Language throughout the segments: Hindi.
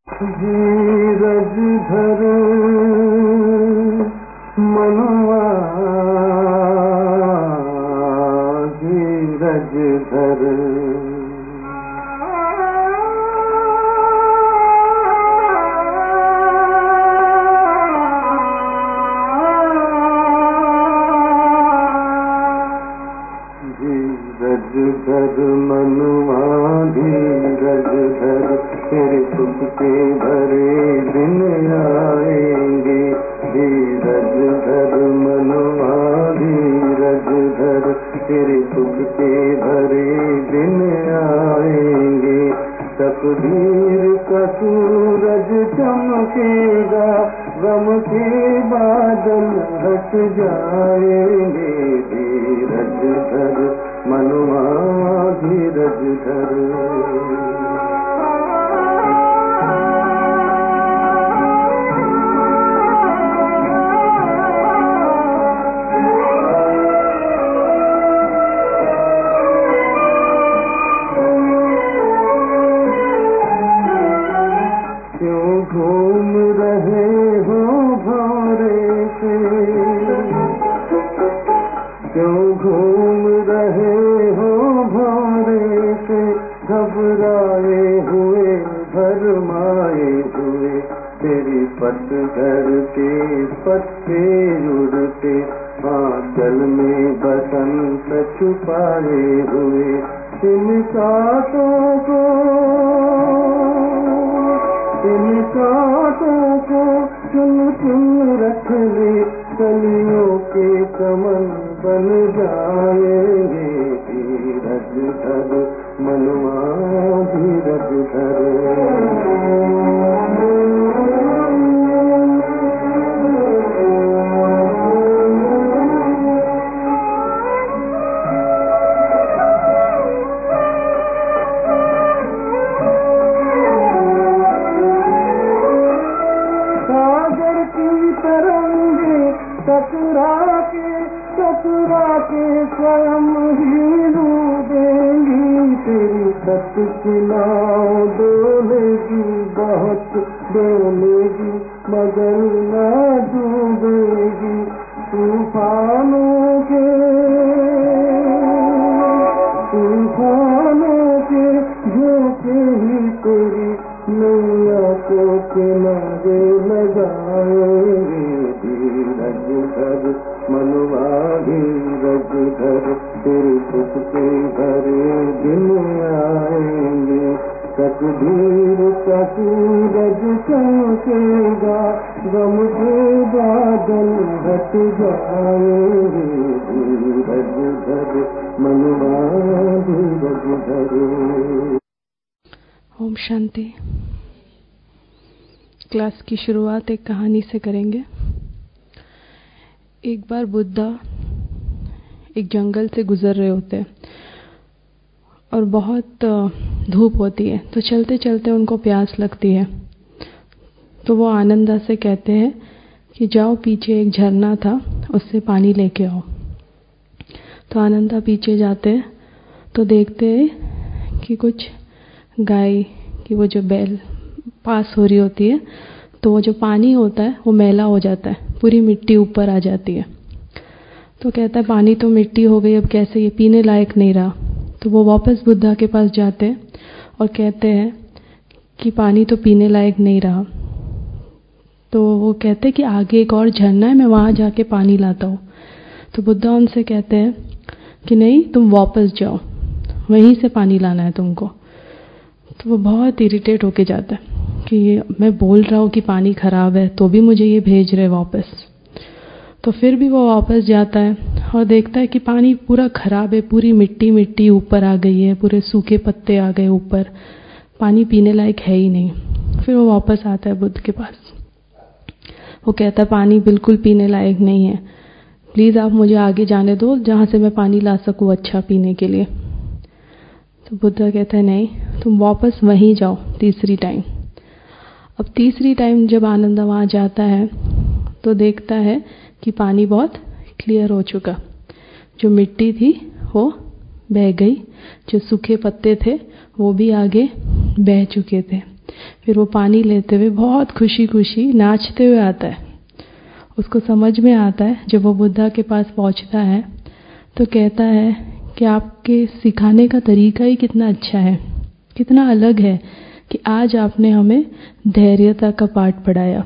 धीरज धर मनुआ, धीरज धर धर मनुआ, धीरज धर तेरे सुख के भरे दिन आएंगे। धीरज धर मनुआ, धीरज धर तेरे सुख के भरे दिन आएंगे। तकदीर का सूरज चमकेगा, गम के बादल हट जाएंगे। धीरज धर मनुआ, धीरज धर घूम रहे हो भौरे से, क्यों घूम रहे हो भौरे से, घबराए हुए भरमाए हुए। तेरी पतझड़ के पत्ते उड़ते, आंचल में बसंत छुपाए हुए। इन कांटों को चुन चुन रख ले, कलियों के कमल बन जाएंगे। धीरज धर मनुआ, धीरज धर टकरा के स्वयं ही डूबेंगी। तेरी सत की नाव डोलेगी, बहुत डोलेगी, मगर न डूबेगी। तूफानों के झोंके ही तेरी नैया को किनारे लगाएंगे। धीरज धर मनुआ, धीरज धर तेरे सुख के भरे दिन आएंगे। तकदीर का सूरज चमकेगा, गम के बादल हट जाएंगे। धीरज धर मनुआ, धीरज धर। ओम शांति। क्लास की शुरुआत एक कहानी से करेंगे। एक बार बुद्धा एक जंगल से गुजर रहे होते हैं और बहुत धूप होती है, तो चलते चलते उनको प्यास लगती है। तो वो आनंदा से कहते हैं कि जाओ, पीछे एक झरना था, उससे पानी लेके आओ। तो आनंदा पीछे जाते हैं तो देखते हैं कि कुछ गाय की वो जो बैल पास हो रही होती है, तो वो जो पानी होता है वो मैला हो जाता है, पूरी मिट्टी ऊपर आ जाती है। तो कहता है पानी तो मिट्टी हो गई, अब कैसे, ये पीने लायक नहीं रहा। तो वो वापस बुद्धा के पास जाते हैं और कहते हैं कि पानी तो पीने लायक नहीं रहा। तो वो कहते हैं कि आगे एक और झरना है, मैं वहाँ जाके पानी लाता हूँ। तो बुद्धा उनसे कहते हैं कि नहीं, तुम वापस जाओ, वहीं से पानी लाना है तुमको। तो वो बहुत इरिटेट होके जाता है कि मैं बोल रहा हूँ कि पानी खराब है, तो भी मुझे ये भेज रहे वापस। तो फिर भी वो वापस जाता है और देखता है कि पानी पूरा खराब है, पूरी मिट्टी मिट्टी ऊपर आ गई है, पूरे सूखे पत्ते आ गए ऊपर, पानी पीने लायक है ही नहीं। फिर वो वापस आता है बुद्ध के पास। वो कहता है पानी बिल्कुल पीने लायक नहीं है, प्लीज़ आप मुझे आगे जाने दो जहाँ से मैं पानी ला सकूँ अच्छा पीने के लिए। तो बुद्ध कहता है नहीं, तुम वापस वहीं जाओ तीसरी टाइम। अब तीसरी टाइम जब आनंदा वहाँ जाता है तो देखता है कि पानी बहुत क्लियर हो चुका, जो मिट्टी थी वो बह गई, जो सूखे पत्ते थे वो भी आगे बह चुके थे। फिर वो पानी लेते हुए बहुत खुशी खुशी नाचते हुए आता है। उसको समझ में आता है, जब वो बुद्धा के पास पहुंचता है तो कहता है कि आपके सिखाने का तरीका ही कितना अच्छा है, कितना अलग है कि आज आपने हमें धैर्यता का पाठ पढ़ाया,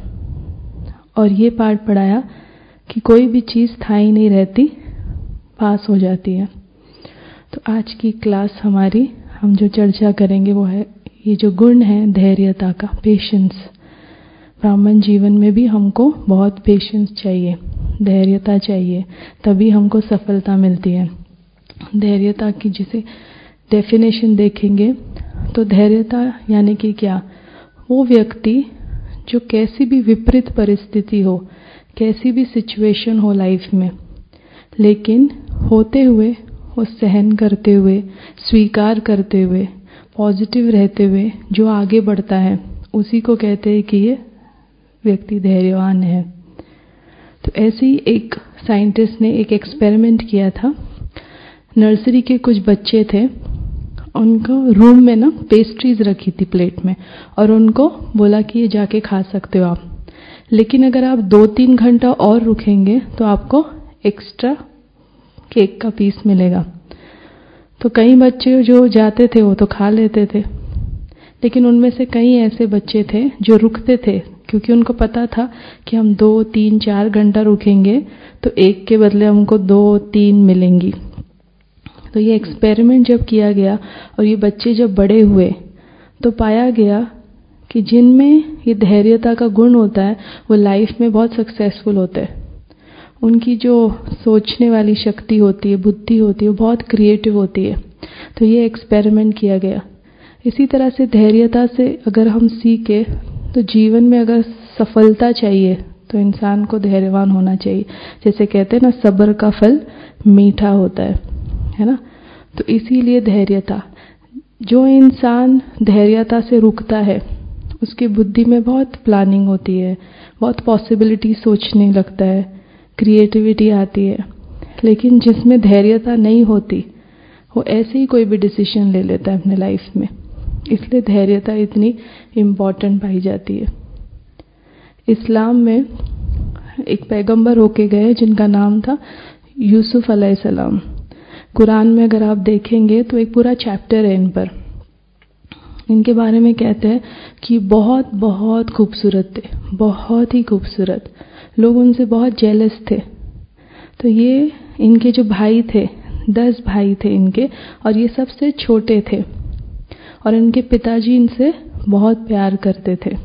और ये पाठ पढ़ाया कि कोई भी चीज़ स्थायी नहीं रहती, पास हो जाती है। तो आज की क्लास हमारी, हम जो चर्चा करेंगे वो है ये जो गुण है धैर्यता का, पेशेंस। ब्राह्मण जीवन में भी हमको बहुत पेशेंस चाहिए, धैर्यता चाहिए, तभी हमको सफलता मिलती है। धैर्यता की जिसे डेफिनेशन देखेंगे तो धैर्यता यानी कि क्या, वो व्यक्ति जो कैसी भी विपरीत परिस्थिति हो, कैसी भी सिचुएशन हो लाइफ में, लेकिन होते हुए वो सहन करते हुए, स्वीकार करते हुए, पॉजिटिव रहते हुए जो आगे बढ़ता है, उसी को कहते हैं कि ये व्यक्ति धैर्यवान है। तो ऐसे ही एक साइंटिस्ट ने एक एक्सपेरिमेंट किया था। नर्सरी के कुछ बच्चे थे, उनको रूम में ना पेस्ट्रीज रखी थी प्लेट में, और उनको बोला कि ये जाके खा सकते हो आप, लेकिन अगर आप 2-3 घंटा और रुकेंगे तो आपको एक्स्ट्रा केक का पीस मिलेगा। तो कई बच्चे जो जाते थे वो तो खा लेते थे, लेकिन उनमें से कई ऐसे बच्चे थे जो रुकते थे, क्योंकि उनको पता था कि हम 2-3-4 घंटा रुकेंगे तो एक के बदले हमको 2-3 मिलेंगी। तो ये एक्सपेरिमेंट जब किया गया और ये बच्चे जब बड़े हुए तो पाया गया कि जिनमें ये धैर्यता का गुण होता है वो लाइफ में बहुत सक्सेसफुल होते हैं। उनकी जो सोचने वाली शक्ति होती है, बुद्धि होती है, वो बहुत क्रिएटिव होती है। तो ये एक्सपेरिमेंट किया गया। इसी तरह से धैर्यता से अगर हम सीखे तो जीवन में अगर सफलता चाहिए तो इंसान को धैर्यवान होना चाहिए। जैसे कहते हैं ना, सब्र का फल मीठा होता है ना। तो इसीलिए धैर्यता, जो इंसान धैर्यता से रुकता है उसकी बुद्धि में बहुत प्लानिंग होती है, बहुत पॉसिबिलिटी सोचने लगता है, क्रिएटिविटी आती है। लेकिन जिसमें धैर्यता नहीं होती वो ऐसे ही कोई भी डिसीजन ले लेता है अपने लाइफ में। इसलिए धैर्यता इतनी इम्पॉर्टेंट पाई जाती है। इस्लाम में एक पैगंबर होके गए जिनका नाम था यूसुफ अलैहिस्सलाम। कुरान में अगर आप देखेंगे तो एक पूरा चैप्टर है इन पर। इनके बारे में कहते हैं कि बहुत बहुत खूबसूरत थे, बहुत ही खूबसूरत। लोग उनसे बहुत जेलस थे। तो ये इनके जो भाई थे, 10 भाई थे इनके, और ये सबसे छोटे थे, और इनके पिताजी इनसे बहुत प्यार करते थे।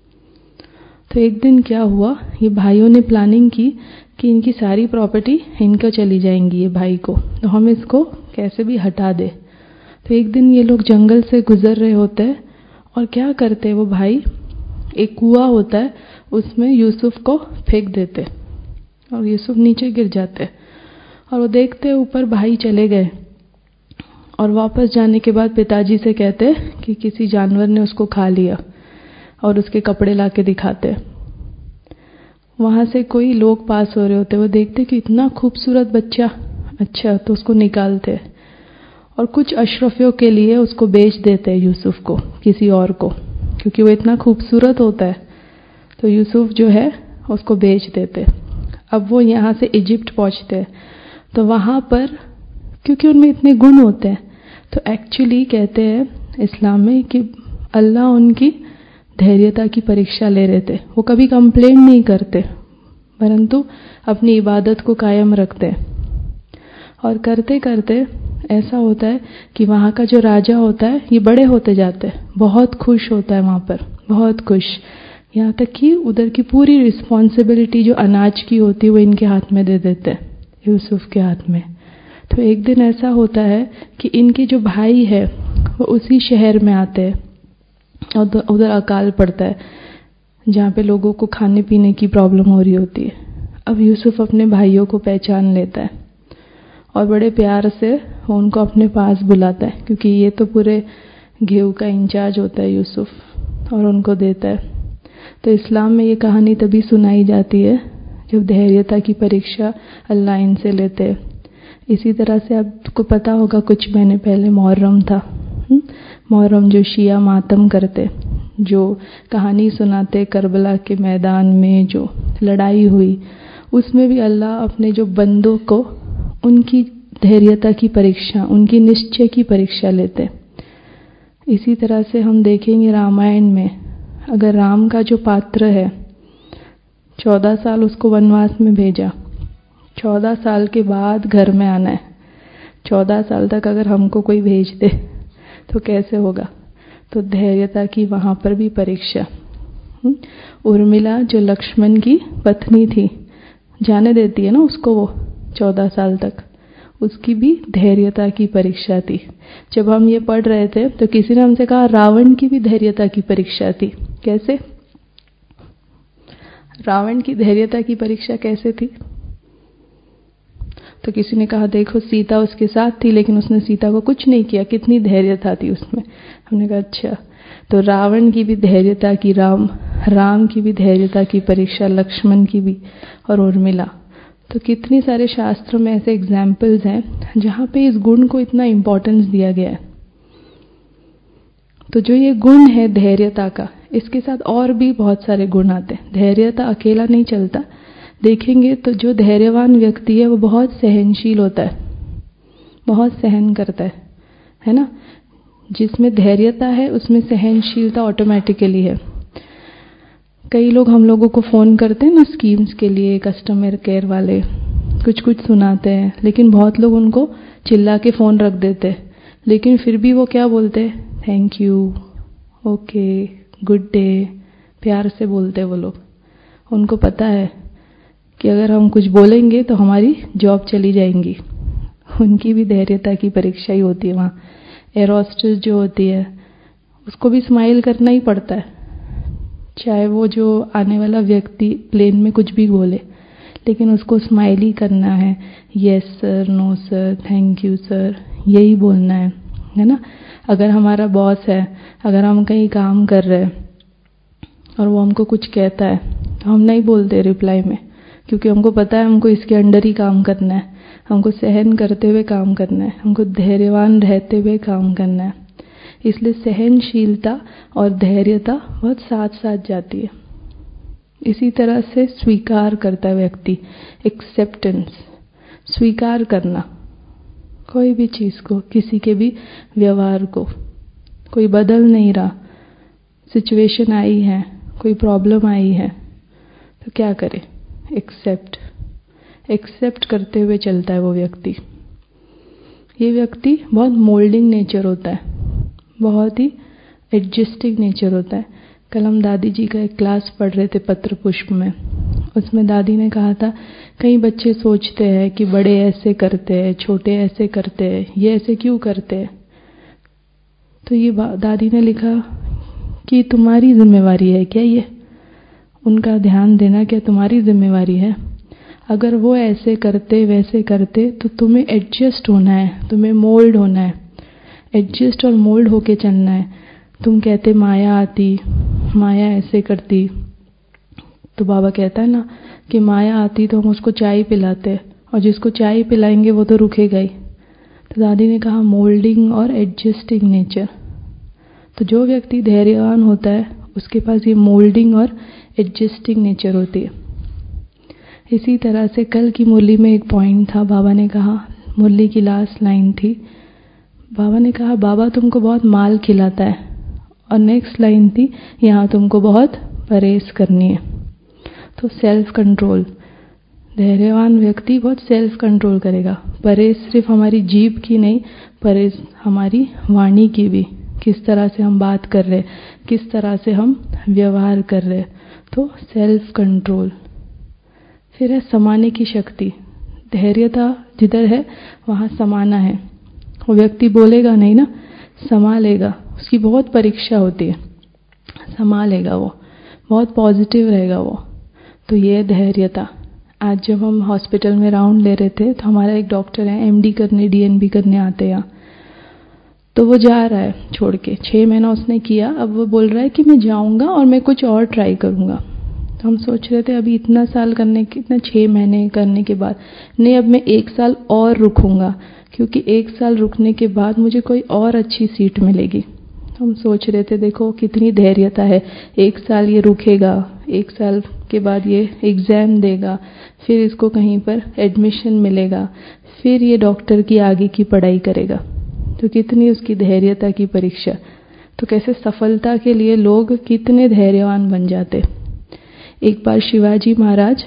तो एक दिन क्या हुआ, ये भाइयों ने प्लानिंग की कि इनकी सारी प्रॉपर्टी इनको चली जाएंगी, ये भाई को, तो हम इसको कैसे भी हटा दे। तो एक दिन ये लोग जंगल से गुजर रहे होते हैं, और क्या करते वो भाई, एक कुआं होता है उसमें यूसुफ को फेंक देते, और यूसुफ नीचे गिर जाते, और वो देखते ऊपर भाई चले गए। और वापस जाने के बाद पिताजी से कहते कि किसी जानवर ने उसको खा लिया, और उसके कपड़े लाके दिखाते। वहां से कोई लोग पास हो रहे होते, वो देखते कि इतना खूबसूरत बच्चा, अच्छा, तो उसको निकालते और कुछ अशरफियों के लिए उसको बेच देते यूसुफ को, किसी और को, क्योंकि वो इतना खूबसूरत होता है। तो यूसुफ जो है उसको बेच देते। अब वो यहाँ से इजिप्ट पहुँचते हैं, तो वहाँ पर क्योंकि उनमें इतने गुण होते हैं, तो एक्चुअली कहते हैं इस्लाम में कि अल्लाह उनकी धैर्यता की परीक्षा ले रहे थे। वो कभी कंप्लेन नहीं करते, परंतु अपनी इबादत को कायम रखते। और करते करते ऐसा होता है कि वहाँ का जो राजा होता है, ये बड़े होते जाते हैं, बहुत खुश होता है वहाँ पर, बहुत खुश, यहाँ तक कि उधर की पूरी रिस्पॉन्सिबिलिटी जो अनाज की होती है वो इनके हाथ में दे देते हैं, यूसुफ के हाथ में। तो एक दिन ऐसा होता है कि इनके जो भाई है वो उसी शहर में आते हैं, और उधर अकाल पड़ता है जहाँ पे लोगों को खाने पीने की प्रॉब्लम हो रही होती है। अब यूसुफ अपने भाइयों को पहचान लेता है और बड़े प्यार से वो उनको अपने पास बुलाता है, क्योंकि ये तो पूरे गेहूं का इंचार्ज होता है यूसुफ, और उनको देता है। तो इस्लाम में ये कहानी तभी सुनाई जाती है जब धैर्यता की परीक्षा अल्लाह इनसे लेते हैं। इसी तरह से आपको पता होगा, कुछ महीने पहले मुहर्रम था, मुहर्रम जो शिया मातम करते, जो कहानी सुनाते करबला के मैदान में जो लड़ाई हुई, उसमें भी अल्लाह अपने जो बंदों को उनकी धैर्यता की परीक्षा, उनकी निश्चय की परीक्षा लेते। इसी तरह से हम देखेंगे रामायण में, अगर राम का जो पात्र है 14 साल उसको वनवास में भेजा, 14 साल के बाद घर में आना है। 14 साल तक अगर हमको कोई भेज दे तो कैसे होगा? तो धैर्यता की वहां पर भी परीक्षा। उर्मिला जो लक्ष्मण की पत्नी थी, जाने देती है ना उसको वो 14 साल तक, उसकी भी धैर्यता की परीक्षा थी। जब हम ये पढ़ रहे थे तो किसी ने हमसे कहा रावण की भी धैर्यता की परीक्षा थी। कैसे? रावण की धैर्यता की परीक्षा कैसे थी? तो किसी ने कहा देखो सीता उसके साथ थी लेकिन उसने सीता को कुछ नहीं किया, कितनी धैर्यता थी उसमें। हमने कहा अच्छा, तो रावण की भी धैर्यता की, राम की भी धैर्यता की परीक्षा, लक्ष्मण की भी, और उर्मिला। तो कितने सारे शास्त्रों में ऐसे एग्जाम्पल्स हैं जहाँ पे इस गुण को इतना इम्पोर्टेंस दिया गया है। तो जो ये गुण है धैर्यता का, इसके साथ और भी बहुत सारे गुण आते हैं। धैर्यता अकेला नहीं चलता। देखेंगे तो जो धैर्यवान व्यक्ति है वो बहुत सहनशील होता है, बहुत सहन करता है ना। जिसमें धैर्यता है उसमें सहनशीलता ऑटोमेटिकली है। कई लोग हम लोगों को फ़ोन करते हैं ना स्कीम्स के लिए, कस्टमर केयर वाले कुछ कुछ सुनाते हैं, लेकिन बहुत लोग उनको चिल्ला के फ़ोन रख देते हैं। लेकिन फिर भी वो क्या बोलते हैं? Thank you, okay, good day, प्यार से बोलते हैं वो लोग। उनको पता है कि अगर हम कुछ बोलेंगे तो हमारी जॉब चली जाएंगी। उनकी भी धैर्यता की परीक्षा ही होती है वहाँ। एयर होस्टेस जो होती है उसको भी स्माइल करना ही पड़ता है, चाहे वो जो आने वाला व्यक्ति प्लेन में कुछ भी बोले, लेकिन उसको स्माइल ही करना है। Yes sir, no sir, thank you sir, यही बोलना है ना। अगर हमारा बॉस है, अगर हम कहीं काम कर रहे हैं और वो हमको कुछ कहता है तो हम नहीं बोलते रिप्लाई में, क्योंकि हमको पता है हमको इसके अंडर ही काम करना है, हमको सहन करते हुए काम करना है, हमको धैर्यवान रहते हुए काम करना है। इसलिए सहनशीलता और धैर्यता बहुत साथ साथ जाती है। इसी तरह से स्वीकार करता है व्यक्ति, एक्सेप्टेंस, स्वीकार करना कोई भी चीज़ को, किसी के भी व्यवहार को। कोई बदल नहीं रहा, सिचुएशन आई है, कोई प्रॉब्लम आई है तो क्या करे? एक्सेप्ट करते हुए चलता है वो व्यक्ति। ये व्यक्ति बहुत मोल्डिंग नेचर होता है, बहुत ही एडजस्टिंग नेचर होता है। कल हम दादी जी का एक क्लास पढ़ रहे थे पत्र पुष्प में, उसमें दादी ने कहा था कई बच्चे सोचते हैं कि बड़े ऐसे करते हैं, छोटे ऐसे करते हैं, ये ऐसे क्यों करते हैं? तो ये दादी ने लिखा कि तुम्हारी जिम्मेवारी है क्या ये? उनका ध्यान देना क्या तुम्हारी जिम्मेवारी है? अगर वो ऐसे करते वैसे करते तो तुम्हें एडजस्ट होना है, तुम्हें मोल्ड होना है, एडजस्ट और मोल्ड होके चलना है। तुम कहते माया आती, माया ऐसे करती, तो बाबा कहता है ना कि माया आती तो हम उसको चाय पिलाते, और जिसको चाय पिलाएंगे वो तो रुकेगा ही। तो दादी ने कहा मोल्डिंग और एडजस्टिंग नेचर। तो जो व्यक्ति धैर्यवान होता है उसके पास ये मोल्डिंग और एडजस्टिंग नेचर होती है। इसी तरह से कल की मुरली में एक पॉइंट था, बाबा ने कहा, मुरली की लास्ट लाइन थी, बाबा ने कहा बाबा तुमको बहुत माल खिलाता है, और नेक्स्ट लाइन थी यहाँ तुमको बहुत परहेज करनी है। तो सेल्फ कंट्रोल, धैर्यवान व्यक्ति बहुत सेल्फ कंट्रोल करेगा। परहेज सिर्फ हमारी जीभ की नहीं, परहेज हमारी वाणी की भी, किस तरह से हम बात कर रहे, किस तरह से हम व्यवहार कर रहे। तो सेल्फ कंट्रोल। फिर है समाने की शक्ति। धैर्यता जिधर है वहाँ समाना है। वो व्यक्ति बोलेगा नहीं ना, संभालेगा, उसकी बहुत परीक्षा होती है, संभालेगा, वो बहुत पॉजिटिव रहेगा वो। तो ये धैर्यता। आज जब हम हॉस्पिटल में राउंड ले रहे थे तो हमारा एक डॉक्टर है, एमडी करने, डीएनबी करने आते हैं यहाँ, तो वो जा रहा है छोड़ के, 6 महीना उसने किया, अब वो बोल रहा है कि मैं जाऊंगा और मैं कुछ और ट्राई करूंगा। तो हम सोच रहे थे अभी इतना साल करने के, इतना 6 महीने करने के बाद, नहीं अब मैं 1 साल और रुकूंगा, क्योंकि 1 साल रुकने के बाद मुझे कोई और अच्छी सीट मिलेगी। हम सोच रहे थे देखो कितनी धैर्यता है, 1 साल ये रुकेगा, 1 साल के बाद ये एग्ज़ाम देगा, फिर इसको कहीं पर एडमिशन मिलेगा, फिर ये डॉक्टर की आगे की पढ़ाई करेगा। तो कितनी उसकी धैर्यता की परीक्षा। तो कैसे सफलता के लिए लोग कितने धैर्यवान बन जाते। एक बार शिवाजी महाराज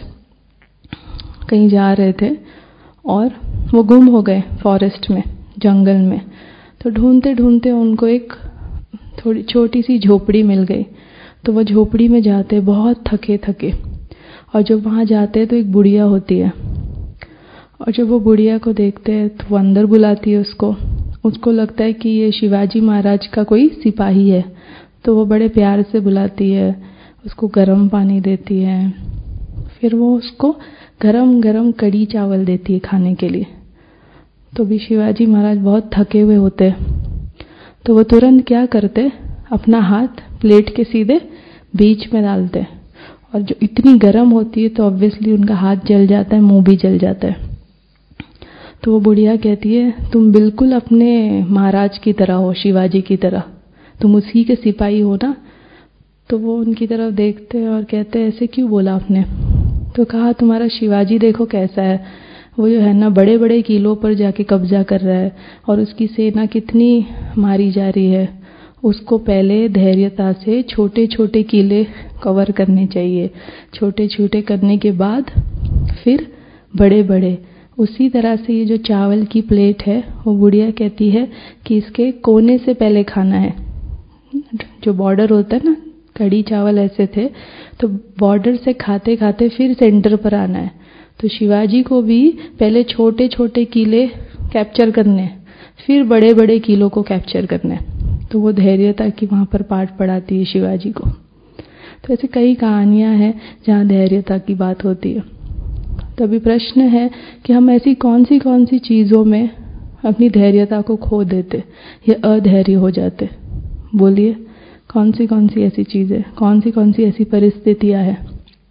कहीं जा रहे थे और वो गुम हो गए फॉरेस्ट में, जंगल में। तो ढूंढते ढूंढते उनको एक थोड़ी छोटी सी झोपड़ी मिल गई। तो वो झोपड़ी में जाते बहुत थके थके, और जब वहाँ जाते तो एक बुढ़िया होती है, और जब वो बुढ़िया को देखते हैं तो वो अंदर बुलाती है उसको लगता है कि ये शिवाजी महाराज का कोई सिपाही है। तो वो बड़े प्यार से बुलाती है, उसको गर्म पानी देती है, फिर वो उसको गरम गरम कड़ी चावल देती है खाने के लिए। तो भी शिवाजी महाराज बहुत थके हुए होते, तो वो तुरंत क्या करते, अपना हाथ प्लेट के सीधे बीच में डालते, और जो इतनी गर्म होती है तो ऑब्वियसली उनका हाथ जल जाता है, मुंह भी जल जाता है। तो वो बुढ़िया कहती है तुम बिल्कुल अपने महाराज की तरह हो, शिवाजी की तरह, तुम उसी के सिपाही हो ना। तो वो उनकी तरफ देखते हैं और कहते हैं ऐसे क्यों बोला आपने। तो कहा तुम्हारा शिवाजी देखो कैसा है, वो जो है ना बड़े बड़े किलों पर जाके कब्जा कर रहा है, और उसकी सेना कितनी मारी जा रही है। उसको पहले धैर्यता से छोटे छोटे किले कवर करने चाहिए, छोटे छोटे करने के बाद फिर बड़े बड़े। उसी तरह से ये जो चावल की प्लेट है, वो बुढ़िया कहती है कि इसके कोने से पहले खाना है। जो बॉर्डर होता है ना, कड़ी चावल ऐसे थे, तो बॉर्डर से खाते खाते फिर सेंटर पर आना है। तो शिवाजी को भी पहले छोटे छोटे किले कैप्चर करने, फिर बड़े बड़े किलों को कैप्चर करने। तो वो धैर्यता की वहाँ पर पाठ पढ़ाती है शिवाजी को। तो ऐसे कई कहानियाँ हैं जहाँ धैर्यता की बात होती है। तभी प्रश्न है कि हम ऐसी कौन सी चीज़ों में अपनी धैर्यता को खो देते या अधैर्य हो जाते। बोलिए कौन सी ऐसी चीज़ें, कौन सी ऐसी परिस्थितियाँ हैं।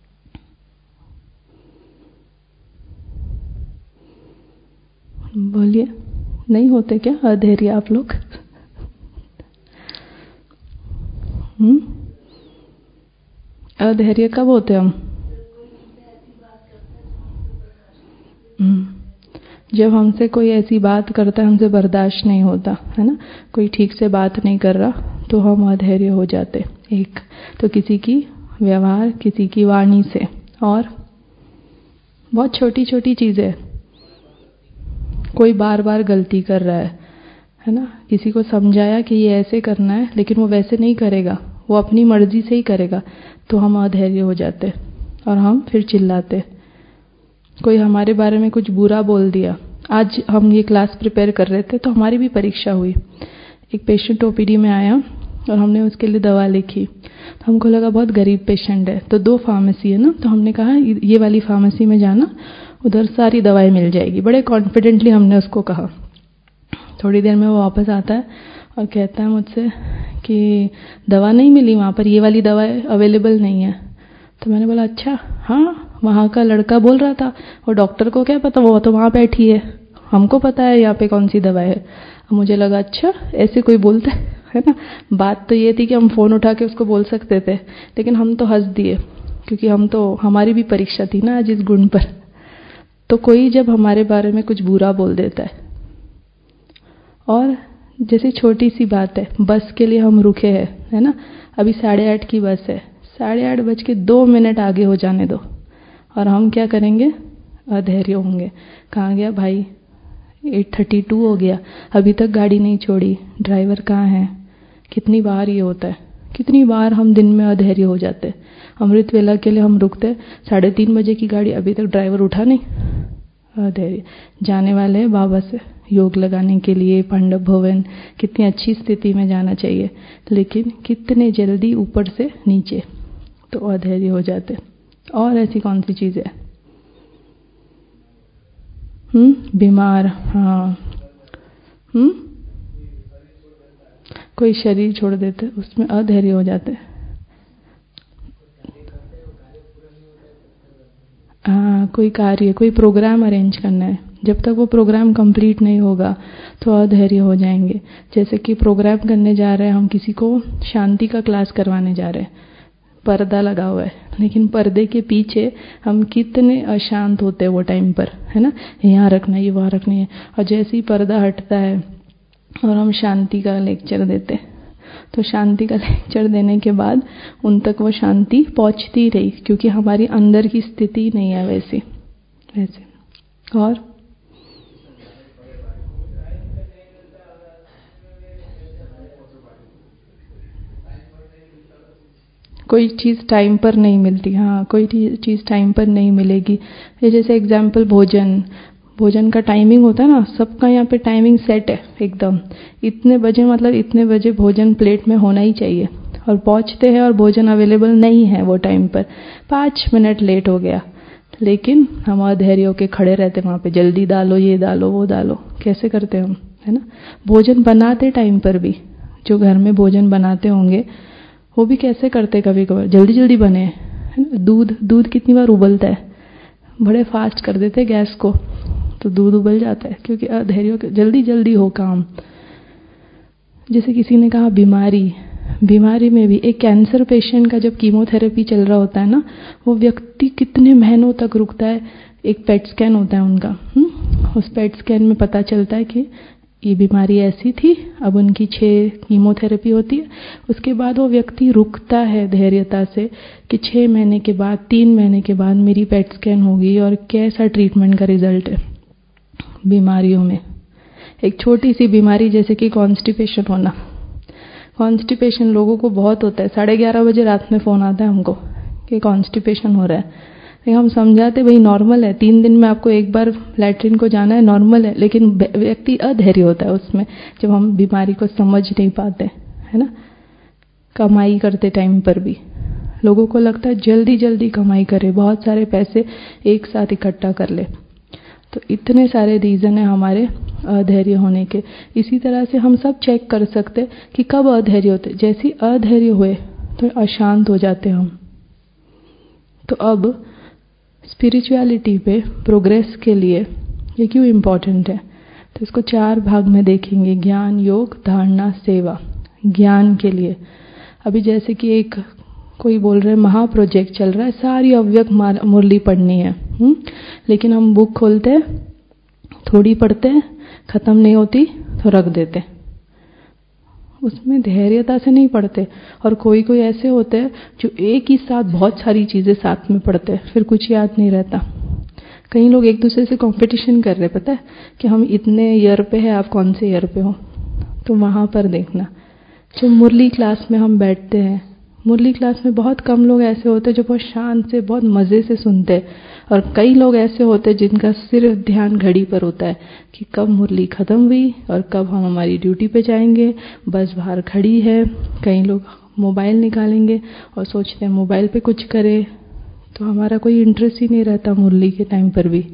बोलिए, नहीं होते क्या अधैर्य आप लोग? अधैर्य कब होते हम? जब हमसे कोई ऐसी बात करता है हमसे बर्दाश्त नहीं होता है ना, कोई ठीक से बात नहीं कर रहा तो हम अधैर्य हो जाते। एक तो किसी की व्यवहार, किसी की वाणी से, और बहुत छोटी छोटी चीज़ें, कोई बार बार गलती कर रहा है ना, किसी को समझाया कि ये ऐसे करना है लेकिन वो वैसे नहीं करेगा, वो अपनी मर्जी से ही करेगा, तो हम अधैर्य हो जाते और हम फिर चिल्लाते। कोई हमारे बारे में कुछ बुरा बोल दिया। आज हम ये क्लास प्रिपेयर कर रहे थे तो हमारी भी परीक्षा हुई। एक पेशेंट ओपीडी में आया और हमने उसके लिए दवा लिखी। तो हमको लगा बहुत गरीब पेशेंट है, तो 2 फार्मेसी है ना, तो हमने कहा ये वाली फार्मेसी में जाना, उधर सारी दवाएं मिल जाएगी। बड़े कॉन्फिडेंटली हमने उसको कहा। थोड़ी देर में वो वापस आता है और कहता है मुझसे कि दवा नहीं मिली वहाँ पर, ये वाली दवा अवेलेबल नहीं है। तो मैंने बोला अच्छा, हाँ वहाँ का लड़का बोल रहा था, और डॉक्टर को क्या पता, वो तो वहाँ बैठी है, हमको पता है यहाँ पे कौन सी दवा है। मुझे लगा अच्छा ऐसे कोई बोलता है ना। बात तो ये थी कि हम फ़ोन उठा के उसको बोल सकते थे, लेकिन हम तो हंस दिए क्योंकि हमारी भी परीक्षा थी ना आज इस गुण पर। तो कोई जब हमारे बारे में कुछ बुरा बोल देता है, और जैसे छोटी सी बात है, बस के लिए हम रुके हैं है ना, अभी 8:30 की बस है, 8:30 आगे हो जाने दो, और हम क्या करेंगे, अधैर्य होंगे। कहाँ गया भाई, 8:32 हो गया, अभी तक गाड़ी नहीं छोड़ी, ड्राइवर कहाँ है। कितनी बार ये होता है, कितनी बार हम दिन में अधैर्य हो जाते। अमृत वेला के लिए हम रुकते, 3:30 बजे की गाड़ी, अभी तक ड्राइवर उठा नहीं, अधैर्य। जाने वाले हैं बाबा से योग लगाने के लिए पांडव भवन, कितनी अच्छी स्थिति में जाना चाहिए, लेकिन कितने जल्दी ऊपर से नीचे, तो अधैर्य हो जाते। और ऐसी कौन सी चीज़ें? बीमार, हाँ। कोई शरीर छोड़ देते, उसमें अधैर्य हो जाते। हाँ, कोई कार्य, कोई प्रोग्राम अरेंज करना है, जब तक वो प्रोग्राम कंप्लीट नहीं होगा तो अधैर्य हो जाएंगे। जैसे कि प्रोग्राम करने जा रहे हैं, हम किसी को शांति का क्लास करवाने जा रहे हैं, पर्दा लगा हुआ है, लेकिन पर्दे के पीछे हम कितने अशांत होते हैं वो टाइम पर, है ना, यहाँ रखना है, ये वहाँ रखनी है। और जैसे ही पर्दा हटता है और हम शांति का लेक्चर देते, तो शांति का लेक्चर देने के बाद उन तक वो शांति पहुँचती रही, क्योंकि हमारी अंदर की स्थिति नहीं है वैसे। और कोई चीज़ टाइम पर नहीं मिलती। हाँ, कोई चीज़ टाइम पर नहीं मिलेगी। ये जैसे एग्जाम्पल भोजन का टाइमिंग होता है ना, सबका यहाँ पे टाइमिंग सेट है एकदम, इतने बजे मतलब इतने बजे भोजन प्लेट में होना ही चाहिए, और पहुँचते हैं और भोजन अवेलेबल नहीं है वो टाइम पर, 5 मिनट लेट हो गया, लेकिन हम अधैर्य होके खड़े रहते वहाँ पे, जल्दी डालो, ये डालो, वो डालो। कैसे करते हम, है ना। भोजन बनाते टाइम पर भी, जो घर में भोजन बनाते होंगे वो भी कैसे करते, कभी कभार जल्दी जल्दी बने, है ना। दूध कितनी बार उबलता है, बड़े फास्ट कर देते गैस को, तो दूध उबल जाता है, क्योंकि अधैर्य, जल्दी जल्दी हो काम। जैसे किसी ने कहा बीमारी में भी, एक कैंसर पेशेंट का जब कीमोथेरेपी चल रहा होता है ना, वो व्यक्ति कितने महीनों तक रुकता है। एक पेट स्कैन होता है उनका, उस पेट स्कैन में पता चलता है कि ये बीमारी ऐसी थी, अब उनकी 6 कीमोथेरेपी होती है। उसके बाद वो व्यक्ति रुकता है धैर्यता से कि 6 महीने के बाद, 3 महीने के बाद मेरी पेट स्कैन होगी और कैसा ट्रीटमेंट का रिजल्ट है। बीमारियों में एक छोटी सी बीमारी जैसे कि कॉन्स्टिपेशन होना, कॉन्स्टिपेशन लोगों को बहुत होता है। 11:30 बजे रात में फ़ोन आता है हमको कि कॉन्स्टिपेशन हो रहा है। हम समझाते भाई नॉर्मल है, 3 दिन में आपको एक बार लैट्रिन को जाना है, नॉर्मल है, लेकिन व्यक्ति अधैर्य होता है उसमें, जब हम बीमारी को समझ नहीं पाते, है ना। कमाई करते टाइम पर भी लोगों को लगता है जल्दी जल्दी कमाई करे, बहुत सारे पैसे एक साथ इकट्ठा कर ले। तो इतने सारे रीज़न है हमारे अधैर्य होने के। इसी तरह से हम सब चेक कर सकते कि कब अधैर्य होते। जैसे अधैर्य हुए तो अशांत हो जाते हम। तो अब स्पिरिचुअलिटी पे प्रोग्रेस के लिए ये क्यों इम्पोर्टेंट है, तो इसको 4 भाग में देखेंगे। ज्ञान, योग, धारणा, सेवा। ज्ञान के लिए अभी जैसे कि एक कोई बोल रहे महा प्रोजेक्ट चल रहा है, सारी अव्यक्त मुरली पढ़नी है, लेकिन हम बुक खोलते हैं, थोड़ी पढ़ते हैं, खत्म नहीं होती तो रख देते, उसमें धैर्यता से नहीं पढ़ते। और कोई कोई ऐसे होते हैं जो एक ही साथ बहुत सारी चीज़ें साथ में पढ़ते हैं, फिर कुछ याद नहीं रहता। कई लोग एक दूसरे से कंपटीशन कर रहे, पता है कि हम इतने ईयर पे है, आप कौन से ईयर पे हो। तो वहाँ पर देखना, जो मुरली क्लास में हम बैठते हैं, मुरली क्लास में बहुत कम लोग ऐसे होते हैं जो बहुत शांत से, बहुत मज़े से सुनते हैं, और कई लोग ऐसे होते हैं जिनका सिर्फ ध्यान घड़ी पर होता है कि कब मुरली ख़त्म हुई और कब हम हमारी ड्यूटी पे जाएंगे, बस बाहर खड़ी है। कई लोग मोबाइल निकालेंगे और सोचते हैं मोबाइल पे कुछ करें, तो हमारा कोई इंटरेस्ट ही नहीं रहता मुरली के टाइम पर भी।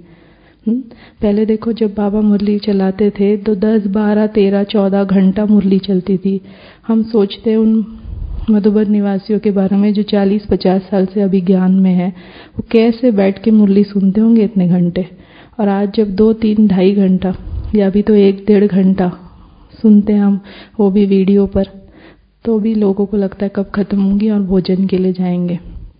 पहले देखो जब बाबा मुरली चलाते थे तो 10, 12, 13, 14 घंटा मुरली चलती थी। हम सोचते हैं उन मधुबन निवासियों के बारे में जो 40-50 साल से अभी ज्ञान में है, वो कैसे बैठ के मुरली सुनते होंगे इतने घंटे। और आज जब 2, 3, 2.5 घंटा या अभी तो 1-1.5 घंटा सुनते हैं हम, वो भी वीडियो पर, तो भी लोगों को लगता है कब खत्म होंगी और भोजन के लिए जाएंगे।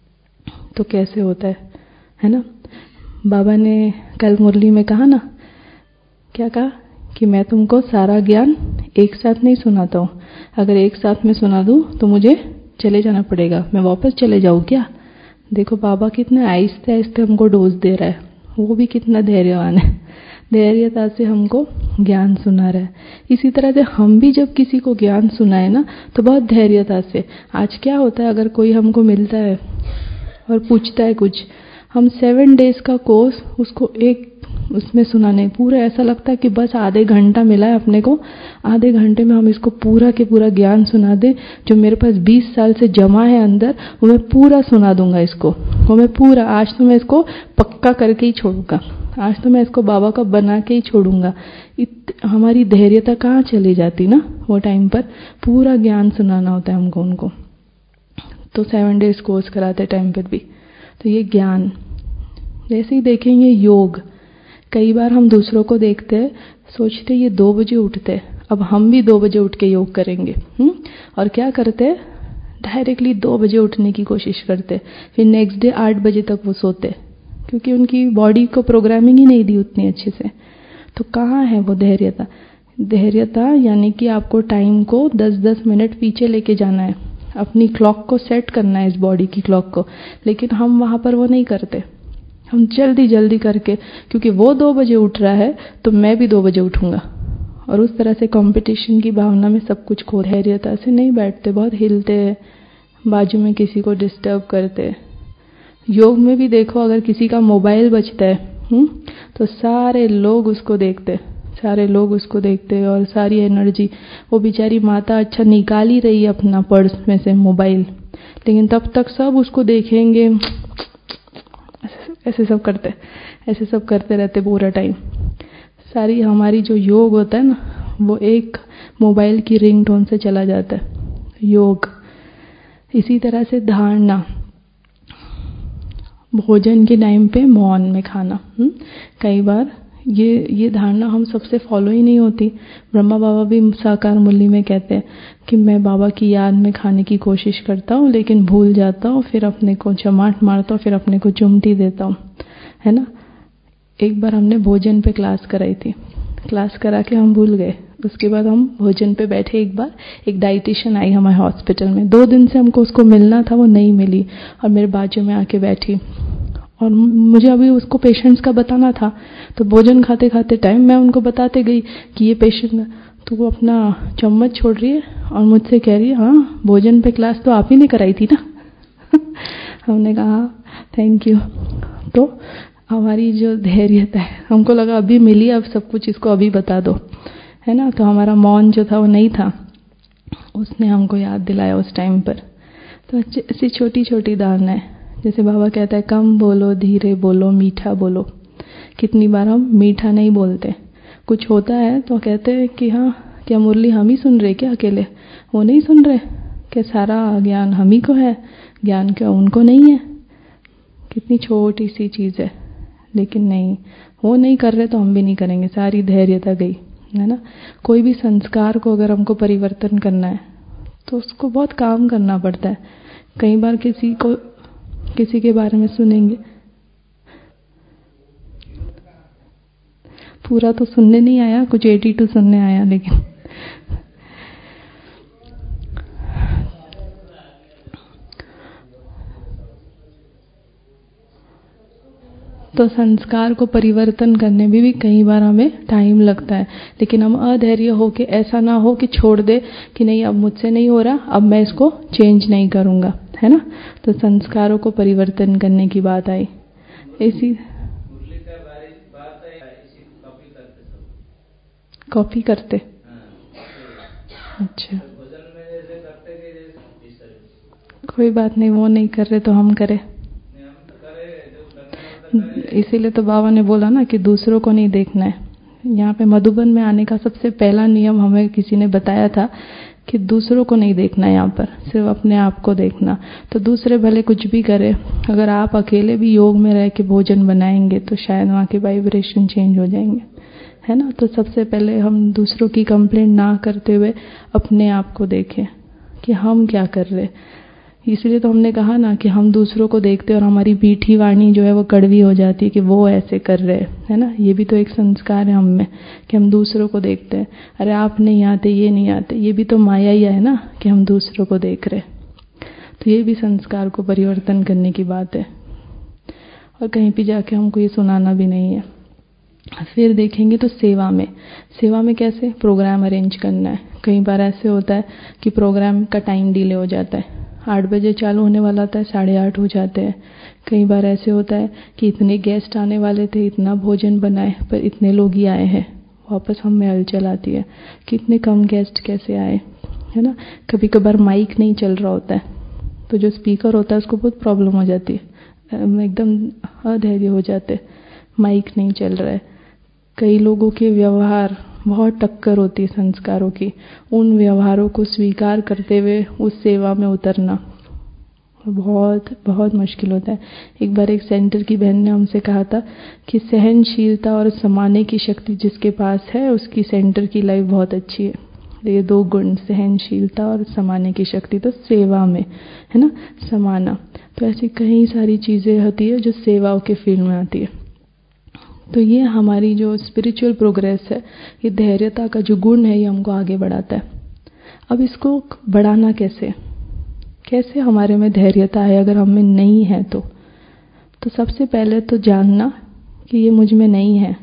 तो कैसे होता है ना। बाबा ने कल मुरली में कहा ना, क्या कहा कि मैं तुमको सारा ज्ञान एक साथ नहीं सुनाता हूँ, अगर एक साथ में सुना दूँ तो मुझे चले जाना पड़ेगा, मैं वापस चले जाऊँ क्या। देखो बाबा कितने आहिस्ते आहिस्ते हमको डोज दे रहा है, वो भी कितना धैर्यवान है, धैर्यता से हमको ज्ञान सुना रहा है। इसी तरह से हम भी जब किसी को ज्ञान सुनाए ना तो बहुत धैर्यता से। आज क्या होता है, अगर कोई हमको मिलता है और पूछता है कुछ, हम 7 डेज का कोर्स उसको एक उसमें सुनाने, पूरा ऐसा लगता है कि बस आधे घंटा मिला है अपने को, आधे घंटे में हम इसको पूरा के पूरा ज्ञान सुना दे जो मेरे पास 20 साल से जमा है अंदर, वो मैं पूरा सुना दूंगा इसको, वो मैं पूरा, आज तो मैं इसको पक्का करके ही छोड़ूंगा, आज तो मैं इसको बाबा का बना के ही छोड़ूंगा। हमारी धैर्यता कहाँ चली जाती ना वो टाइम पर, पूरा ज्ञान सुनाना होता है हमको उनको। तो 7 डेज कोर्स कराते टाइम पर भी। तो ये ज्ञान। जैसे ही देखेंगे योग, कई बार हम दूसरों को देखते हैं, सोचते ये 2 बजे उठते, अब हम भी 2 बजे उठ के योग करेंगे। और क्या करते, डायरेक्टली 2 बजे उठने की कोशिश करते, फिर नेक्स्ट डे 8 बजे तक वो सोते, क्योंकि उनकी बॉडी को प्रोग्रामिंग ही नहीं दी उतनी अच्छे से। तो कहाँ है वो धैर्यता? धैर्यता यानी कि आपको टाइम को 10-10 मिनट पीछे लेके जाना है, अपनी क्लॉक को सेट करना है, इस बॉडी की क्लॉक को। लेकिन हम वहाँ पर वो नहीं करते, हम जल्दी जल्दी करके, क्योंकि वो 2 बजे उठ रहा है तो मैं भी 2 बजे उठूंगा, और उस तरह से कंपटीशन की भावना में सब कुछ खो। धैर्यता से नहीं बैठते, बहुत हिलते, बाजू में किसी को डिस्टर्ब करते। योग में भी देखो, अगर किसी का मोबाइल बजता है तो सारे लोग उसको देखते, सारे लोग उसको देखते, और सारी एनर्जी वो बेचारी माता अच्छा निकाल ही रही है अपना पर्स में से मोबाइल, लेकिन तब तक सब उसको देखेंगे, ऐसे सब करते, ऐसे सब करते रहते पूरा टाइम। सारी हमारी जो योग होता है ना, वो एक मोबाइल की रिंगटोन से चला जाता है योग। इसी तरह से धारणा, भोजन के टाइम पे मौन में खाना। कई बार ये धारणा हम सबसे फॉलो ही नहीं होती। ब्रह्मा बाबा भी साकार मुरली में कहते हैं कि मैं बाबा की याद में खाने की कोशिश करता हूँ, लेकिन भूल जाता हूँ, फिर अपने को चमाट मारता हूँ, फिर अपने को चुमटी देता हूँ, है ना। एक बार हमने भोजन पे क्लास कराई थी, क्लास करा के हम भूल गए। उसके बाद हम भोजन पे बैठे, एक बार एक डाइटिशियन आई हमारे हॉस्पिटल में, 2 दिन से हमको उसको मिलना था, वो नहीं मिली, और मेरे बाजू में आके बैठी, और मुझे अभी उसको पेशेंट्स का बताना था। तो भोजन खाते खाते टाइम मैं उनको बताते गई कि ये पेशेंट, तो वो अपना चम्मच छोड़ रही है और मुझसे कह रही है, हाँ भोजन पे क्लास तो आप ही ने कराई थी ना। हमने कहा हाँ थैंक यू। तो हमारी जो धैर्यता है, हमको लगा अभी मिली, अब सब कुछ इसको अभी बता दो, है ना। तो हमारा मौन जो था वो नहीं था, उसने हमको याद दिलाया उस टाइम पर। तो ऐसी छोटी छोटी धारणा है, जैसे बाबा कहता है कम बोलो, धीरे बोलो, मीठा बोलो। कितनी बार हम मीठा नहीं बोलते, कुछ होता है तो कहते हैं कि हाँ क्या मुरली हम ही सुन रहे क्या अकेले, वो नहीं सुन रहे क्या, सारा ज्ञान हम ही को है, ज्ञान क्या उनको नहीं है। कितनी छोटी सी चीज़ है, लेकिन नहीं, वो नहीं कर रहे तो हम भी नहीं करेंगे, सारी धैर्यता गई, है ना। कोई भी संस्कार को अगर हमको परिवर्तन करना है तो उसको बहुत काम करना पड़ता है। कई बार किसी के बारे में सुनेंगे, पूरा तो सुनने नहीं आया, कुछ 82 सुनने आया, लेकिन तो संस्कार को परिवर्तन करने में भी कई बार हमें टाइम लगता है। लेकिन हम अधैर्य हो के, ऐसा ना हो कि छोड़ दे कि नहीं अब मुझसे नहीं हो रहा, अब मैं इसको चेंज नहीं करूंगा, है ना। तो संस्कारों को परिवर्तन करने की बात आई। इसी कॉपी करते, अच्छा कोई बात नहीं, वो नहीं कर रहे तो हम करें। इसीलिए तो बाबा ने बोला ना कि दूसरों को नहीं देखना है। यहाँ पे मधुबन में आने का सबसे पहला नियम हमें किसी ने बताया था कि दूसरों को नहीं देखना, यहाँ पर सिर्फ अपने आप को देखना। तो दूसरे भले कुछ भी करे, अगर आप अकेले भी योग में रह के भोजन बनाएंगे तो शायद वहाँ के वाइब्रेशन चेंज हो जाएंगे, है ना। तो सबसे पहले हम दूसरों की कंप्लेंट ना करते हुए अपने आप को देखें कि हम क्या कर रहे। इसलिए तो हमने कहा ना कि हम दूसरों को देखते और हमारी मीठी वाणी जो है वो कड़वी हो जाती है कि वो ऐसे कर रहे हैं, है ना। ये भी तो एक संस्कार है हम में कि हम दूसरों को देखते हैं, अरे आप नहीं आते, ये नहीं आते, ये भी तो माया ही है ना कि हम दूसरों को देख रहे। तो ये भी संस्कार को परिवर्तन करने की बात है, और कहीं भी जाके हमको ये सुनाना भी नहीं है। फिर देखेंगे तो सेवा में कैसे प्रोग्राम अरेंज करना है। कई बार ऐसे होता है कि प्रोग्राम का टाइम डिले हो जाता है, 8 बजे चालू होने वाला था, 8:30 हो जाते हैं। कई बार ऐसे होता है कि इतने गेस्ट आने वाले थे, इतना भोजन बनाए, पर इतने लोग ही आए हैं, वापस हम में हलचल आती है कि इतने कम गेस्ट कैसे आए, है ना। कभी कभार माइक नहीं चल रहा होता है, तो जो स्पीकर होता है उसको बहुत प्रॉब्लम हो जाती है, एकदम अधैर्य हो जाते, माइक नहीं चल रहा है। कई लोगों के व्यवहार बहुत टक्कर होती है संस्कारों की, उन व्यवहारों को स्वीकार करते हुए उस सेवा में उतरना, बहुत बहुत मुश्किल होता है। एक बार एक सेंटर की बहन ने हमसे कहा था कि सहनशीलता और समाने की शक्ति जिसके पास है उसकी सेंटर की लाइफ बहुत अच्छी है। ये 2 गुण, सहनशीलता और समाने की शक्ति, तो सेवा में है ना, समाना। तो ऐसी कई सारी चीज़ें होती है जो सेवाओं के फील्ड में आती है। तो ये हमारी जो स्पिरिचुअल प्रोग्रेस है, ये धैर्यता का जो गुण है, ये हमको आगे बढ़ाता है। अब इसको बढ़ाना कैसे हमारे में धैर्यता है अगर हम में नहीं है तो सबसे पहले तो जानना कि ये मुझ में नहीं है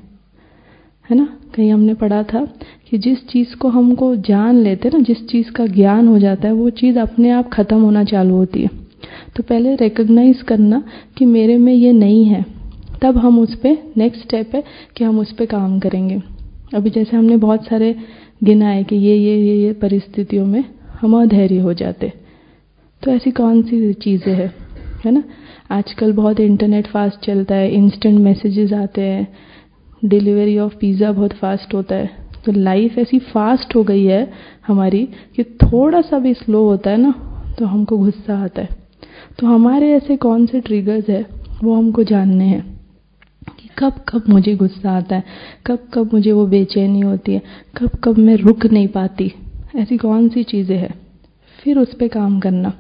ना। कहीं हमने पढ़ा था कि जिस चीज़ को हमको जान लेते ना, जिस चीज़ का ज्ञान हो जाता है, वो चीज़ अपने आप खत्म होना चालू होती है। तो पहले रिकॉग्नाइज करना कि मेरे में ये नहीं है, तब हम उस पे नेक्स्ट स्टेप है कि हम उस पे काम करेंगे। अभी जैसे हमने बहुत सारे गिनाए कि ये परिस्थितियों में हम अधैर्य हो जाते, तो ऐसी कौन सी चीज़ें हैं, है ना। आजकल बहुत इंटरनेट फास्ट चलता है, इंस्टेंट मैसेजेस आते हैं, डिलीवरी ऑफ पिज़्ज़ा बहुत फास्ट होता है। तो लाइफ ऐसी फास्ट हो गई है हमारी कि थोड़ा सा भी स्लो होता है ना तो हमको गुस्सा आता है। तो हमारे ऐसे कौन से ट्रिगर्स है वो हमको जानने हैं कि कब कब मुझे गुस्सा आता है, कब कब मुझे वो बेचैनी होती है, कब कब मैं रुक नहीं पाती, ऐसी कौन सी चीज़ें हैं, फिर उस पर काम करना।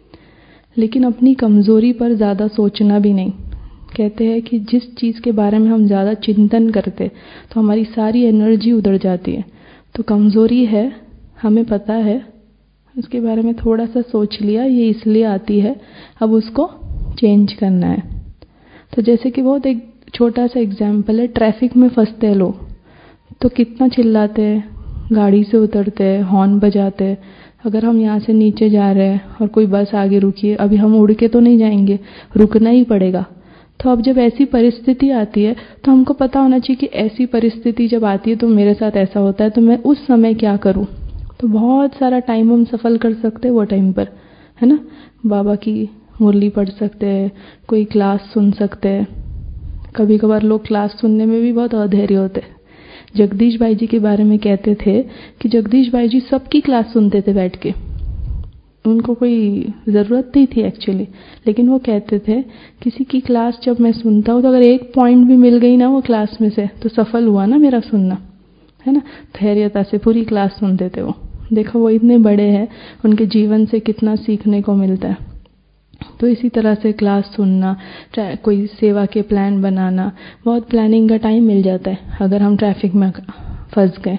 लेकिन अपनी कमज़ोरी पर ज़्यादा सोचना भी नहीं। कहते हैं कि जिस चीज़ के बारे में हम ज़्यादा चिंतन करते तो हमारी सारी एनर्जी उधर जाती है। तो कमज़ोरी है, हमें पता है, उसके बारे में थोड़ा सा सोच लिया, ये इसलिए आती है, अब उसको चेंज करना है। तो जैसे कि बहुत एक छोटा सा एग्जाम्पल है, ट्रैफिक में फंसते हैं लोग तो कितना चिल्लाते हैं, गाड़ी से उतरते हैं, हॉर्न बजाते हैं। अगर हम यहाँ से नीचे जा रहे हैं और कोई बस आगे रुकी है, अभी हम उड़ के तो नहीं जाएंगे, रुकना ही पड़ेगा। तो अब जब ऐसी परिस्थिति आती है तो हमको पता होना चाहिए कि ऐसी परिस्थिति जब आती है तो मेरे साथ ऐसा होता है, तो मैं उस समय क्या करूं। तो बहुत सारा टाइम हम सफल कर सकते हैं वो टाइम पर, है ना। बाबा की मुरली पढ़ सकते हैं, कोई क्लास सुन सकते हैं। कभी कभार लोग क्लास सुनने में भी बहुत अधैर्य होते हैं। जगदीश भाई जी के बारे में कहते थे कि जगदीश भाई जी सबकी क्लास सुनते थे बैठ के, उनको कोई ज़रूरत नहीं थी एक्चुअली, लेकिन वो कहते थे किसी की क्लास जब मैं सुनता हूँ तो अगर एक पॉइंट भी मिल गई ना वो क्लास में से तो सफल हुआ ना मेरा सुनना, है ना। धैर्यता से पूरी क्लास सुनते थे वो। देखो वो इतने बड़े हैं, उनके जीवन से कितना सीखने को मिलता है। तो इसी तरह से क्लास सुनना, कोई सेवा के प्लान बनाना, बहुत प्लानिंग का टाइम मिल जाता है अगर हम ट्रैफिक में फंस गए।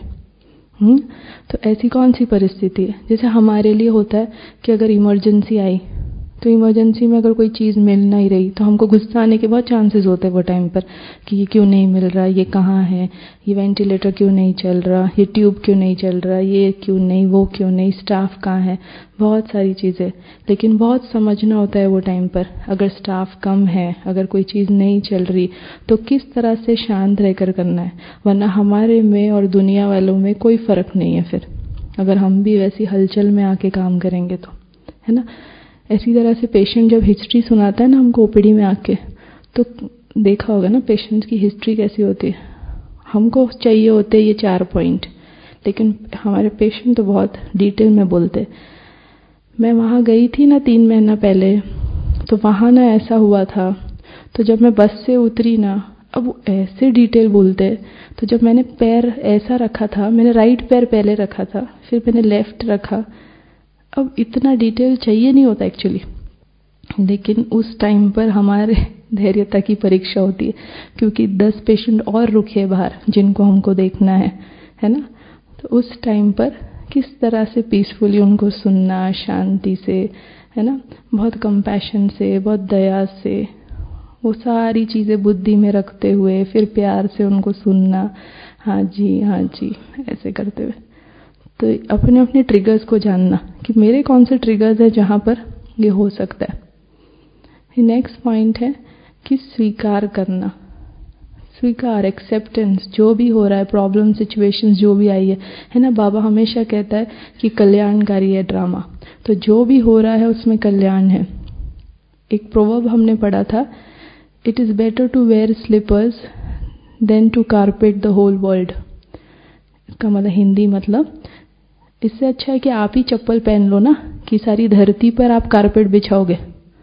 तो ऐसी कौन सी परिस्थिति है, जैसे हमारे लिए होता है कि अगर इमरजेंसी आई तो इमरजेंसी में अगर कोई चीज़ मिल नहीं रही तो हमको गुस्सा आने के बहुत चांसेस होते हैं वो टाइम पर कि ये क्यों नहीं मिल रहा, ये कहाँ है, ये वेंटिलेटर क्यों नहीं चल रहा, ये ट्यूब क्यों नहीं चल रहा, ये क्यों नहीं, वो क्यों नहीं, स्टाफ कहाँ है, बहुत सारी चीज़ें। लेकिन बहुत समझना होता है वो टाइम पर, अगर स्टाफ कम है, अगर कोई चीज़ नहीं चल रही तो किस तरह से शांत रहकर करना है, वरना हमारे में और दुनिया वालों में कोई फ़र्क नहीं है फिर, अगर हम भी वैसी हलचल में आके काम करेंगे तो, है ना। ऐसी तरह से पेशेंट जब हिस्ट्री सुनाता है ना हमको ओपीडी में आके, तो देखा होगा ना पेशेंट्स की हिस्ट्री कैसी होती है। हमको चाहिए होते ये 4 पॉइंट, लेकिन हमारे पेशेंट तो बहुत डिटेल में बोलते। मैं वहाँ गई थी ना 3 महीना पहले, तो वहाँ ना ऐसा हुआ था, तो जब मैं बस से उतरी ना, अब वो ऐसे डिटेल बोलते। तो जब मैंने पैर ऐसा रखा था, मैंने राइट पैर पहले रखा था, फिर मैंने लेफ्ट रखा। अब इतना डिटेल चाहिए नहीं होता एक्चुअली, लेकिन उस टाइम पर हमारे धैर्यता की परीक्षा होती है, क्योंकि 10 पेशेंट और रुके बाहर जिनको हमको देखना है ना। तो उस टाइम पर किस तरह से पीसफुली उनको सुनना, शांति से, है ना, बहुत कंपैशन से, बहुत दया से, वो सारी चीज़ें बुद्धि में रखते हुए फिर प्यार से उनको सुनना, हाँ जी ऐसे करते हुए। तो अपने अपने ट्रिगर्स को जानना कि मेरे कौन से ट्रिगर्स है जहाँ पर ये हो सकता है। नेक्स्ट पॉइंट है कि स्वीकार करना, स्वीकार, एक्सेप्टेंस, जो भी हो रहा है, प्रॉब्लम सिचुएशंस जो भी आई है ना। बाबा हमेशा कहता है कि कल्याणकारी है ड्रामा, तो जो भी हो रहा है उसमें कल्याण है। एक प्रोवर्ब हमने पढ़ा था, it is better to wear slippers than to carpet the whole world. इसका मतलब हिंदी मतलब, इससे अच्छा है कि आप ही चप्पल पहन लो ना, कि सारी धरती पर आप कारपेट बिछाओगे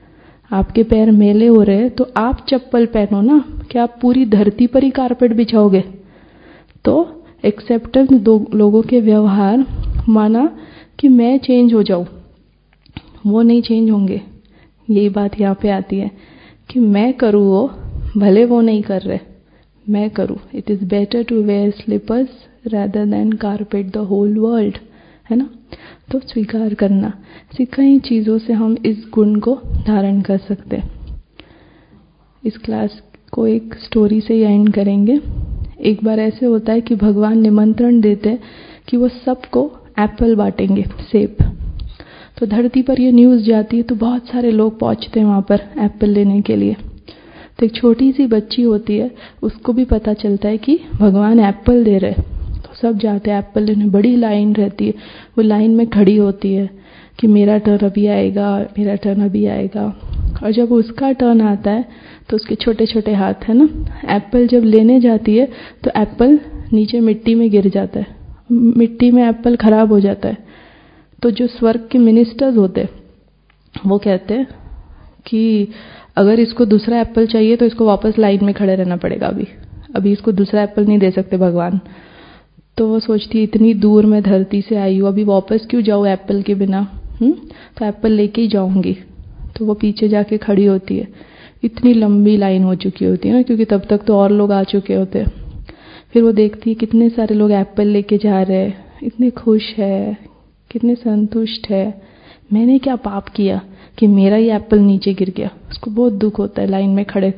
आपके पैर मैले हो रहे हैं तो आप चप्पल पहनो ना, क्या आप पूरी धरती पर ही कारपेट बिछाओगे? तो एक्सेप्टेंस लोगों के व्यवहार, माना कि मैं चेंज हो जाऊं, वो नहीं चेंज होंगे। यही बात यहाँ पे आती है कि मैं करूँ वो, भले वो नहीं कर रहे, मैं करूँ। It is better to wear slippers rather than carpet the whole world, है ना। तो स्वीकार करना, कई चीज़ों से हम इस गुण को धारण कर सकते हैं। इस क्लास को एक स्टोरी से एंड करेंगे। एक बार ऐसे होता है कि भगवान निमंत्रण देते कि वो सबको एप्पल बांटेंगे, सेब। तो धरती पर ये न्यूज़ जाती है तो बहुत सारे लोग पहुंचते हैं वहाँ पर एप्पल लेने के लिए। तो एक छोटी सी बच्ची होती है, उसको भी पता चलता है कि भगवान एप्पल दे रहे, तो सब जाते हैं एप्पल लेने। बड़ी लाइन रहती है, वो लाइन में खड़ी होती है कि मेरा टर्न अभी आएगा, मेरा टर्न अभी आएगा। और जब उसका टर्न आता है तो उसके छोटे छोटे हाथ है ना, एप्पल जब लेने जाती है तो एप्पल नीचे मिट्टी में गिर जाता है, मिट्टी में एप्पल खराब हो जाता है। तो जो स्वर्ग के मिनिस्टर्स होते वो कहते हैं कि अगर इसको दूसरा एप्पल चाहिए तो इसको वापस लाइन में खड़े रहना पड़ेगा, अभी इसको दूसरा एप्पल नहीं दे सकते भगवान। तो वो सोचती है इतनी दूर मैं धरती से आई हूँ, अभी वापस क्यों जाऊँ एप्पल के बिना, तो एप्पल लेके ही जाऊंगी। तो वो पीछे जाके खड़ी होती है, इतनी लंबी लाइन हो चुकी होती है ना, क्योंकि तब तक तो और लोग आ चुके होते हैं। फिर वो देखती है कितने सारे लोग एप्पल लेके जा रहे हैं, इतने खुश है, कितने संतुष्ट है। मैंने क्या पाप किया कि मेरा ही एप्पल नीचे गिर गया। उसको बहुत दुख होता है, लाइन में खड़े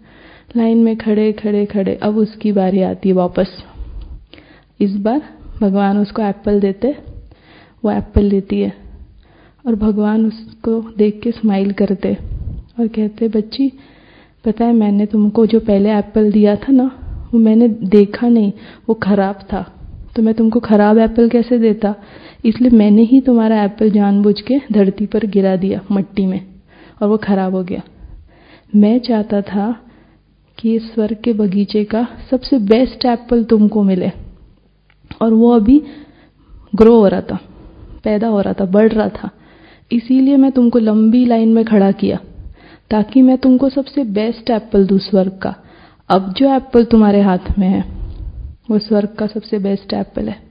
खड़े। अब उसकी बारी आती है वापस। इस बार भगवान उसको एप्पल देते, वो एप्पल लेती है और भगवान उसको देख के स्माइल करते और कहते, बच्ची पता है मैंने तुमको जो पहले एप्पल दिया था ना, वो मैंने देखा नहीं, वो खराब था, तो मैं तुमको खराब एप्पल कैसे देता, इसलिए मैंने ही तुम्हारा एप्पल जानबूझ के धरती पर गिरा दिया मट्टी में और वो खराब हो गया। मैं चाहता था कि इस स्वर्ग के बगीचे का सबसे बेस्ट एप्पल तुमको मिले, और वो अभी ग्रो हो रहा था, पैदा हो रहा था, बढ़ रहा था। इसीलिए मैं तुमको लंबी लाइन में खड़ा किया ताकि मैं तुमको सबसे बेस्ट एप्पल दूं स्वर्ग का। अब जो एप्पल तुम्हारे हाथ में है वो स्वर्ग का सबसे बेस्ट एप्पल है।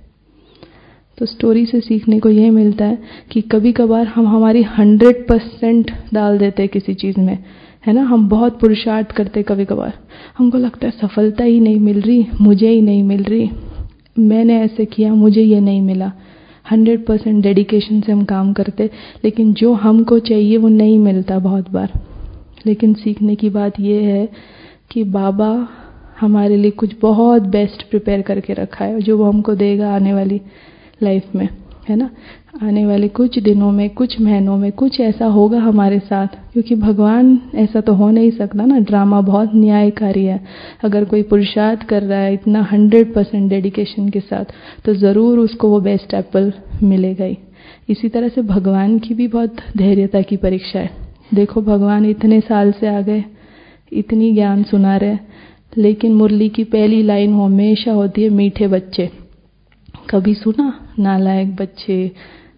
तो स्टोरी से सीखने को यह मिलता है कि कभी कभार हम हमारी 100% डाल देते हैं किसी चीज़ में, है ना। हम बहुत पुरुषार्थ करते, कभी कभार हमको लगता है सफलता ही नहीं मिल रही, मुझे ही नहीं मिल रही, मैंने ऐसे किया मुझे ये नहीं मिला। 100% डेडिकेशन से हम काम करते, लेकिन जो हमको चाहिए वो नहीं मिलता बहुत बार। लेकिन सीखने की बात यह है कि बाबा हमारे लिए कुछ बहुत बेस्ट प्रिपेयर करके रखा है, जो वो हमको देगा आने वाली लाइफ में, है ना। आने वाले कुछ दिनों में, कुछ महीनों में कुछ ऐसा होगा हमारे साथ, क्योंकि भगवान ऐसा तो हो नहीं सकता ना, ड्रामा बहुत न्यायकारी है। अगर कोई पुरुषार्थ कर रहा है इतना 100% डेडिकेशन के साथ, तो ज़रूर उसको वो बेस्ट एप्पल मिलेगा ही। इसी तरह से भगवान की भी बहुत धैर्यता की परीक्षा है। देखो भगवान इतने साल से आ गए, इतनी ज्ञान सुना रहे, लेकिन मुरली की पहली लाइन हमेशा होती है मीठे बच्चे। कभी सुना नालायक बच्चे,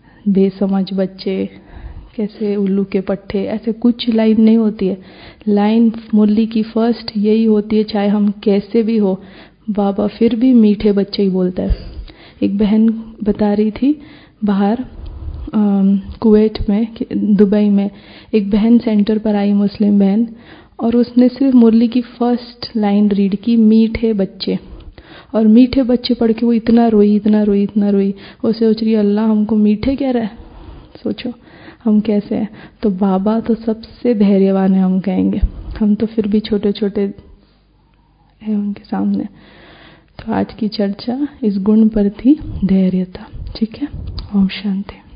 बेसमझ बच्चे, कैसे उल्लू के पट्टे, ऐसे कुछ लाइन नहीं होती है। लाइन मुरली की फर्स्ट यही होती है, चाहे हम कैसे भी हो, बाबा फिर भी मीठे बच्चे ही बोलता है। एक बहन बता रही थी, बाहर कुवैत में, दुबई में एक बहन सेंटर पर आई, मुस्लिम बहन, और उसने सिर्फ मुरली की फर्स्ट लाइन रीड की, मीठे बच्चे। और मीठे बच्चे पढ़ के वो इतना रोई। वो सोच रही अल्लाह हमको मीठे कह रहा है, सोचो हम कैसे हैं। तो बाबा तो सबसे धैर्यवान है, हम कहेंगे, हम तो फिर भी छोटे छोटे हैं उनके सामने। तो आज की चर्चा इस गुण पर थी, धैर्यता। ठीक है, ओम शांति।